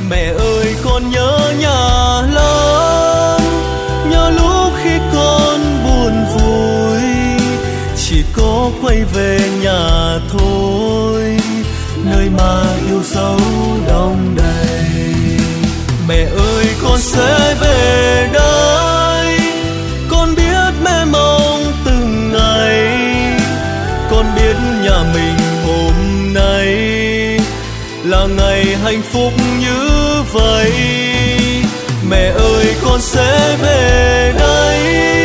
Mẹ ơi con nhớ nhà lắm, nhớ lúc khi con buồn vui, chỉ có quay về nhà thôi, nơi mà yêu dấu đong đầy. Mẹ ơi con sẽ về đây, con biết mẹ mong từng ngày, con biết nhà mình hôm nay là ngày hạnh phúc như vậy. Mẹ ơi con sẽ về đây,